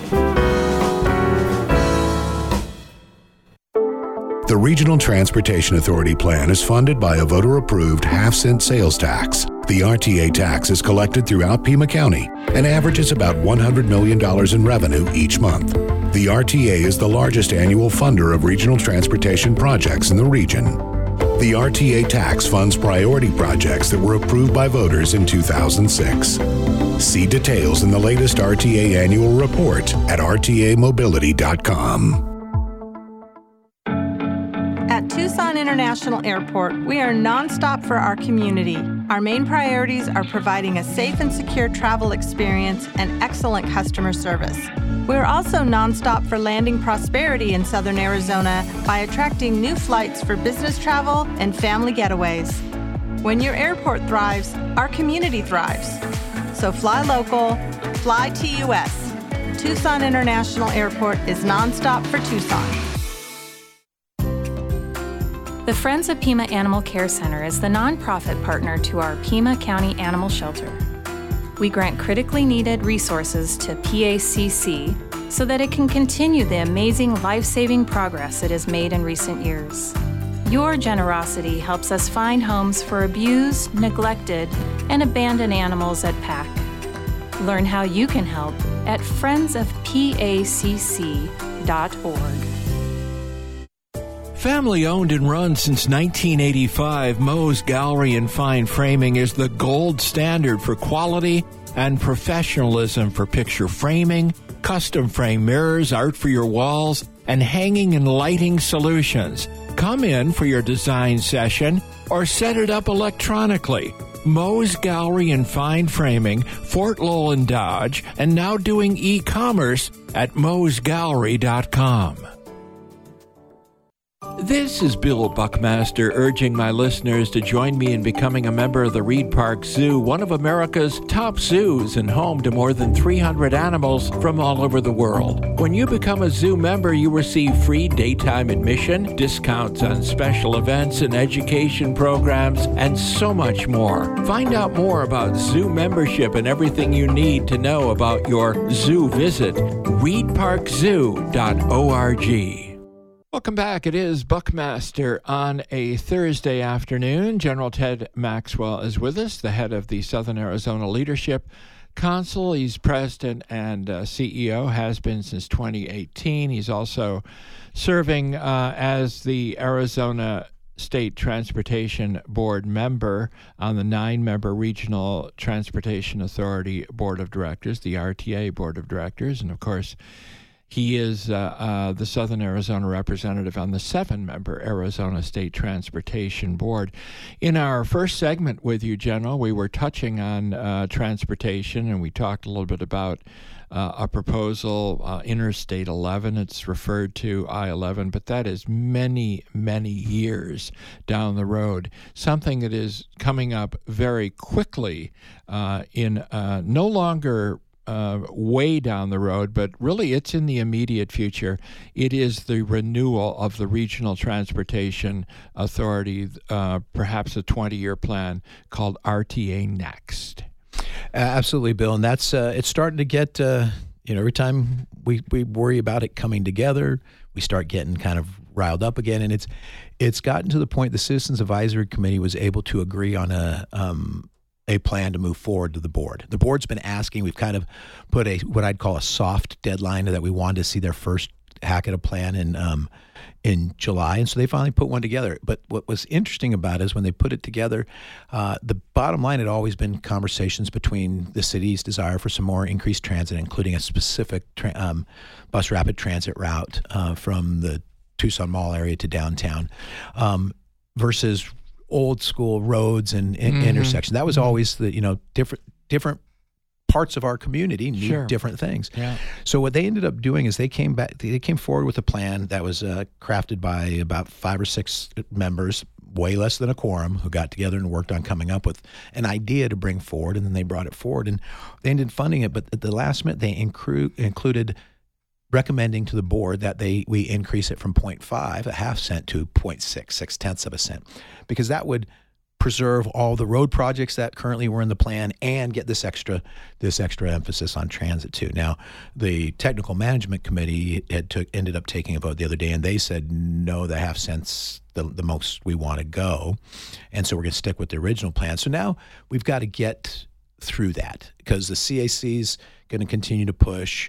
The Regional Transportation Authority plan is funded by a voter-approved half-cent sales tax. The R T A tax is collected throughout Pima County and averages about one hundred million dollars in revenue each month. The R T A is the largest annual funder of regional transportation projects in the region. The R T A tax funds priority projects that were approved by voters in two thousand six. See details in the latest R T A annual report at r t a mobility dot com. At Tucson International Airport, we are nonstop for our community. Our main priorities are providing a safe and secure travel experience and excellent customer service. We're also nonstop for landing prosperity in Southern Arizona by attracting new flights for business travel and family getaways. When your airport thrives, our community thrives. So fly local, fly T U S. Tucson International Airport is nonstop for Tucson. The Friends of Pima Animal Care Center is the nonprofit partner to our Pima County Animal Shelter. We grant critically needed resources to P A C C so that it can continue the amazing life-saving progress it has made in recent years. Your generosity helps us find homes for abused, neglected, and abandoned animals at P A C. Learn how you can help at friends of P A C C dot org. Family owned and run since nineteen eighty-five, Moe's Gallery and Fine Framing is the gold standard for quality and professionalism for picture framing, custom frame mirrors, art for your walls, and hanging and lighting solutions. Come in for your design session or set it up electronically. Moe's Gallery and Fine Framing, Fort Lowell and Dodge, and now doing e-commerce at moes gallery dot com. This is Bill Buckmaster urging my listeners to join me in becoming a member of the Reed Park Zoo, one of America's top zoos and home to more than three hundred animals from all over the world. When you become a zoo member, you receive free daytime admission, discounts on special events and education programs, and so much more. Find out more about zoo membership and everything you need to know about your zoo visit. reed park zoo dot org. Welcome back. It is Buckmaster on a Thursday afternoon. General Ted Maxwell is with us, the head of the Southern Arizona Leadership Council. He's president and uh, C E O, has been since twenty eighteen. He's also serving uh, as the Arizona State Transportation Board member on the nine-member Regional Transportation Authority Board of Directors, the R T A Board of Directors, and of course, he is uh, uh, the Southern Arizona representative on the seven-member Arizona State Transportation Board. In our first segment with you, General, we were touching on uh, transportation, and we talked a little bit about uh, a proposal, uh, Interstate eleven. It's referred to I eleven, but that is many, many years down the road. Something that is coming up very quickly uh, in uh, no longer Uh, way down the road, but really it's in the immediate future. It is the renewal of the Regional Transportation Authority, uh, perhaps a twenty-year plan called R T A Next. Uh, absolutely, Bill, and that's uh, it's starting to get. Uh, you know, every time we, we worry about it coming together, we start getting kind of riled up again, and it's it's gotten to the point the Citizens Advisory Committee was able to agree on a. Um, a plan to move forward to the board. The board's been asking, we've kind of put a what I'd call a soft deadline that we wanted to see their first hack at a plan in um, in July, and so they finally put one together. But what was interesting about it is when they put it together, uh, the bottom line had always been conversations between the city's desire for some more increased transit, including a specific tra- um, bus rapid transit route uh, from the Tucson Mall area to downtown, um, versus old school roads and, and mm-hmm. intersections. That was always the, you know, different different parts of our community need sure. different things. Yeah. So what they ended up doing is they came back, they came forward with a plan that was uh, crafted by about five or six members, way less than a quorum, who got together and worked on coming up with an idea to bring forward, and then they brought it forward, and they ended funding it. But at the last minute, they incru- included recommending to the board that they we increase it from zero point five, a half cent, to zero point six, six tenths of a cent, because that would preserve all the road projects that currently were in the plan and get this extra this extra emphasis on transit too. Now, the technical management committee had took ended up taking a vote the other day, and they said no, the half cent's the, the most we want to go, and so we're going to stick with the original plan. So now we've got to get through that because the C A C's going to continue to push.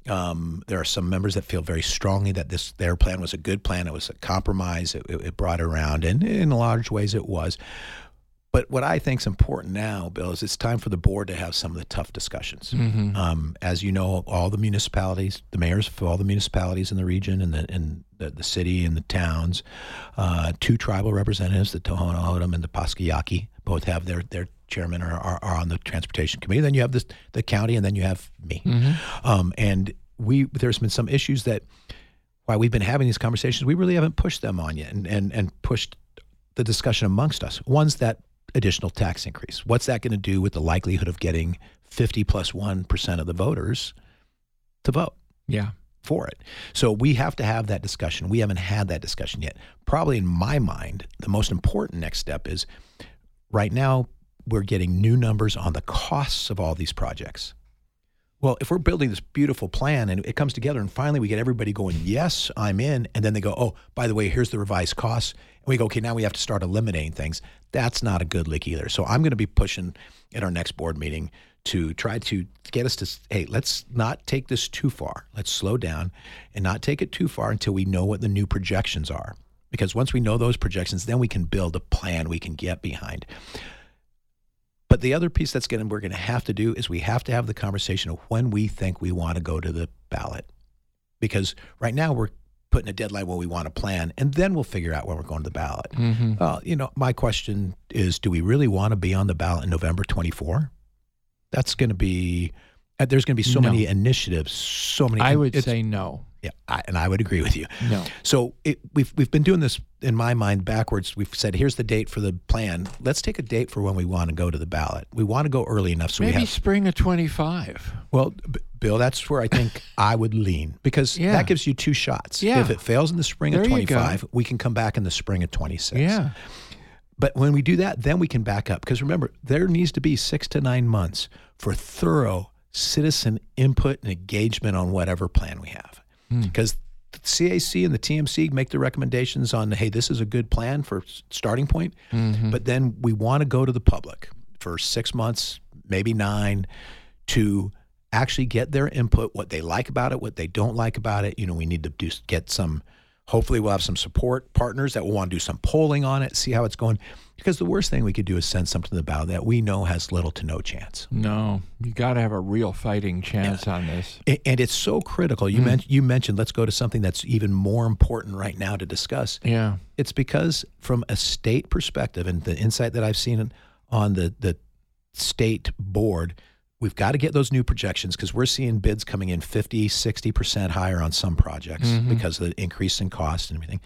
Um, there are some members that feel very strongly that this their plan was a good plan. It was a compromise. It, it, it brought it around, and in large ways it was. But what I think is important now, Bill, is it's time for the board to have some of the tough discussions. Mm-hmm. Um, as you know, all the municipalities, the mayors of all the municipalities in the region and the in the, the city and the towns, uh, two tribal representatives, the Tohono O'odham and the Pasquayaki, both have their their chairmen are, are, are on the transportation committee. Then you have this, the county, and then you have me. Mm-hmm. Um, and we there's been some issues that while we've been having these conversations, we really haven't pushed them on yet and and, and pushed the discussion amongst us. One's that additional tax increase. What's that going to do with the likelihood of getting fifty plus one percent of the voters to vote yeah. for it? So we have to have that discussion. We haven't had that discussion yet. Probably in my mind, the most important next step is right now we're getting new numbers on the costs of all these projects. Well, if we're building this beautiful plan and it comes together and finally we get everybody going, yes, I'm in, and then they go, oh, by the way, here's the revised costs. And we go, okay, now we have to start eliminating things. That's not a good lick either. So I'm going to be pushing at our next board meeting to try to get us to, hey, let's not take this too far. Let's slow down and not take it too far until we know what the new projections are. Because once we know those projections, then we can build a plan we can get behind. But the other piece that's going we're going to have to do is we have to have the conversation of when we think we want to go to the ballot. Because right now we're putting a deadline when we want to plan, and then we'll figure out when we're going to the ballot. Mm-hmm. Well, you know, my question is, do we really want to be on the ballot in November twenty-fourth? That's going to be, there's going to be so No. many initiatives, so many. I would it's- say no. Yeah, I, and I would agree with you. No. So it, we've we've been doing this in my mind backwards. We've said, here's the date for the plan. Let's take a date for when we want to go to the ballot. We want to go early enough so Maybe we have. spring of twenty-five. Well, B- Bill, that's where I think I would lean because Yeah. that gives you two shots. Yeah. If it fails in the spring There of you go. twenty-five, we can come back in the spring of twenty-six. Yeah. But when we do that, then we can back up because remember, there needs to be six to nine months for thorough citizen input and engagement on whatever plan we have. Because the C A C and the T M C make the recommendations on, hey, this is a good plan for s- starting point. Mm-hmm. But then we want to go to the public for six months, maybe nine, to actually get their input, what they like about it, what they don't like about it. You know, we need to do get some, hopefully we'll have some support partners that will want to do some polling on it, see how it's going. Because the worst thing we could do is send something to the ballot that we know has little to no chance. No, you got to have a real fighting chance yeah. on this. A- And it's so critical. You, mm. men- you mentioned let's go to something that's even more important right now to discuss. Yeah. It's because from a state perspective and the insight that I've seen on the, the state board, we've got to get those new projections because we're seeing bids coming in fifty, sixty percent higher on some projects mm-hmm. because of the increase in cost and everything.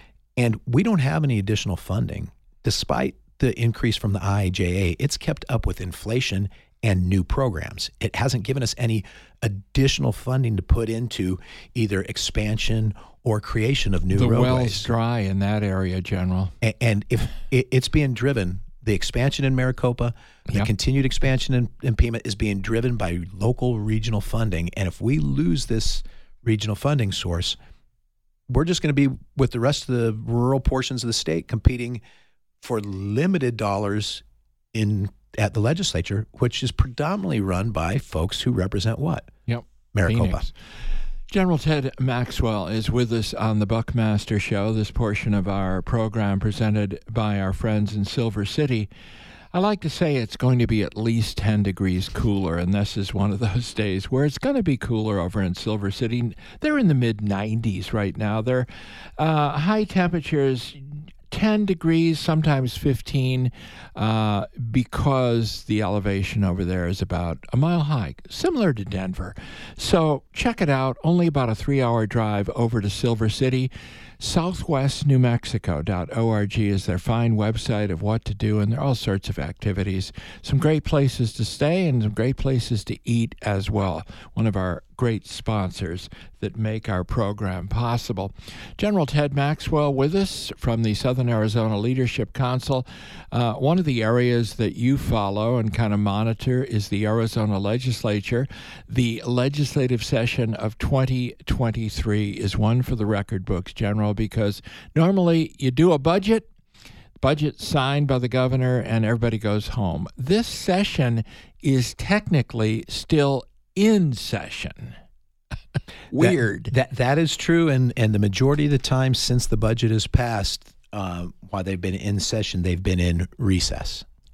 And we don't have any additional funding. Despite the increase from the I I J A, it's kept up with inflation and new programs. It hasn't given us any additional funding to put into either expansion or creation of new the roadways. The well's dry in that area, General. And, and if it, it's being driven, the expansion in Maricopa, the yep. continued expansion in, in Pima is being driven by local regional funding. And if we lose this regional funding source, we're just going to be with the rest of the rural portions of the state competing for limited dollars in at the legislature, which is predominantly run by folks who represent what? Yep. Maricopa. Phoenix. General Ted Maxwell is with us on the Buckmaster Show, this portion of our program presented by our friends in Silver City. I like to say it's going to be at least ten degrees cooler, and this is one of those days where it's going to be cooler over in Silver City. They're in the mid nineties right now. They're uh, high temperatures, ten degrees, sometimes fifteen, uh, because the elevation over there is about a mile high, similar to Denver. So check it out. Only about a three-hour drive over to Silver City. southwest new mexico dot org is their fine website of what to do, and there are all sorts of activities. Some great places to stay and some great places to eat as well. One of our great sponsors that make our program possible. General Ted Maxwell with us from the Southern Arizona Leadership Council. Uh, one of the areas that you follow and kind of monitor is the Arizona legislature. The legislative session of twenty twenty-three is one for the record books, General, because normally you do a budget, budget signed by the governor, and everybody goes home. This session is technically still in session. Weird. That, that that is true, and and the majority of the time since the budget is passed, uh, while they've been in session, they've been in recess.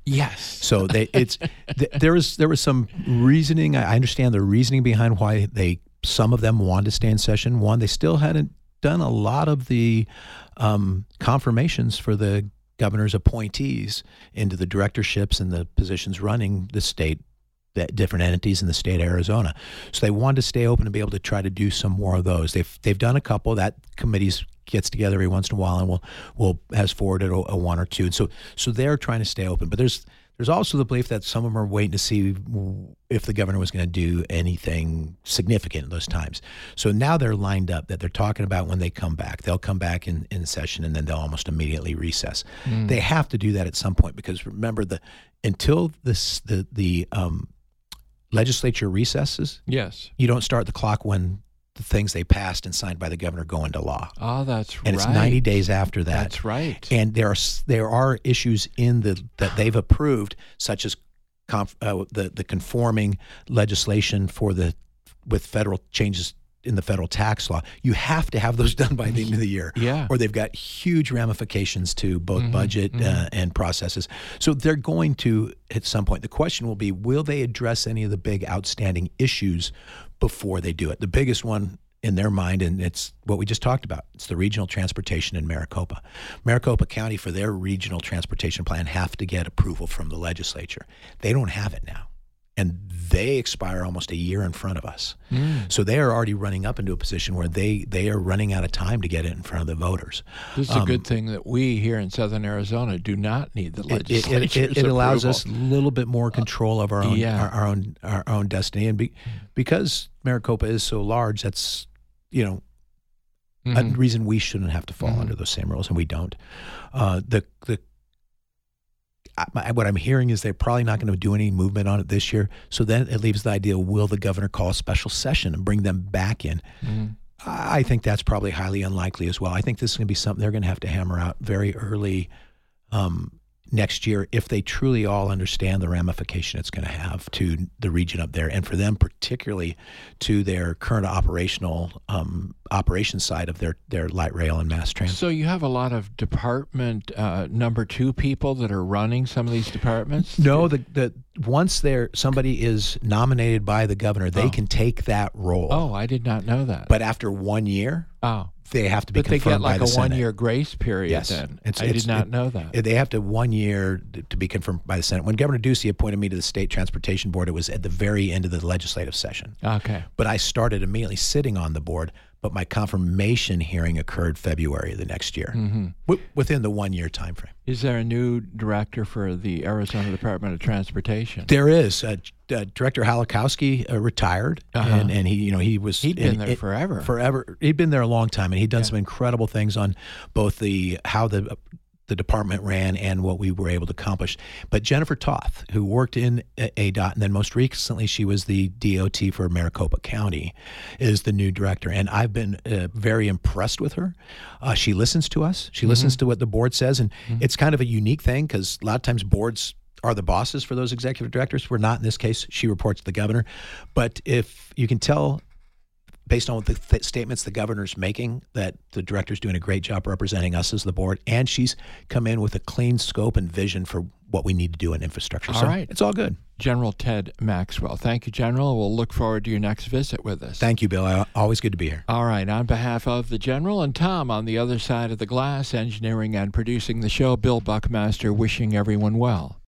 Yes. So they, it's th- there was there was some reasoning. I understand the reasoning behind why they some of them wanted to stay in session. One, they still hadn't done a lot of the um, confirmations for the governor's appointees into the directorships and the positions running the state, the different entities in the state of Arizona. So they wanted to stay open and be able to try to do some more of those. They've they've done a couple. That committees gets together every once in a while and will will has forwarded a, a one or two. And so so they're trying to stay open. But there's there's also the belief that some of them are waiting to see if the governor was going to do anything significant in those times. So now they're lined up that they're talking about when they come back. They'll come back in, in session and then they'll almost immediately recess. Mm. They have to do that at some point because remember the until this the the um, legislature recesses. Yes, you don't start the clock when the things they passed and signed by the governor go into law. Oh, that's right. And it's ninety days after that. That's right. And there are there are issues in the that they've approved, such as conf, uh, the the conforming legislation for the with federal changes in the federal tax law. You have to have those done by the end of the year, yeah, or they've got huge ramifications to both mm-hmm, budget mm-hmm. Uh, and processes. So they're going to at some point. The question will be: will they address any of the big outstanding issues before they do it? The biggest one in their mind, and it's what we just talked about, it's the regional transportation in Maricopa. Maricopa County, for their regional transportation plan, have to get approval from the legislature. They don't have it now, and they expire almost a year in front of us. Mm. So they are already running up into a position where they, they are running out of time to get it in front of the voters. This is um, a good thing that we here in Southern Arizona do not need the legislature's It, it, it, it allows approval. us a little bit more control of our own yeah. our, our own our own destiny, and be, because Maricopa is so large, that's you know mm-hmm. a reason we shouldn't have to fall mm-hmm. under those same rules, and we don't. Uh, the the I, what I'm hearing is they're probably not going to do any movement on it this year. So then it leaves the idea: will the governor call a special session and bring them back in? Mm-hmm. I think that's probably highly unlikely as well. I think this is going to be something they're going to have to hammer out very early um, next year if they truly all understand the ramification it's going to have to the region up there, and for them particularly to their current operational um, operations side of their, their light rail and mass transit. So you have a lot of department uh, number two people that are running some of these departments? No, the, the once they're somebody is nominated by the governor, they oh. can take that role. Oh, I did not know that. But after one year, oh. they have to be but confirmed by the Senate. But they get like a Senate. one-year grace period yes. then. It's, I it's, did not it, know that. They have to one year to be confirmed by the Senate. When Governor Ducey appointed me to the State Transportation Board, it was at the very end of the legislative session. Okay. But I started immediately sitting on the board, but my confirmation hearing occurred February of the next year, mm-hmm. w- within the one-year time frame. Is there a new director for the Arizona Department of Transportation? There is. Uh, uh, Director Halakowski uh, retired, uh-huh. and, and he, you know, he was he'd been in, there it, forever. Forever, he'd been there a long time, and he'd done yeah. some incredible things on both the how the. Uh, the department ran and what we were able to accomplish. But Jennifer Toth, who worked in A D O T, and then most recently she was the D O T for Maricopa County, is the new director. And I've been uh, very impressed with her. Uh, she listens to us. She mm-hmm. listens to what the board says. And mm-hmm. it's kind of a unique thing because a lot of times boards are the bosses for those executive directors. We're not in this case. She reports to the governor. But if you can tell, based on what the th- statements the governor's making, that the director's doing a great job representing us as the board, and she's come in with a clean scope and vision for what we need to do in infrastructure. All so right. It's all good. General Ted Maxwell. Thank you, General. We'll look forward to your next visit with us. Thank you, Bill. I, always good to be here. All right. On behalf of the General and Tom on the other side of the glass, engineering and producing the show, Bill Buckmaster wishing everyone well.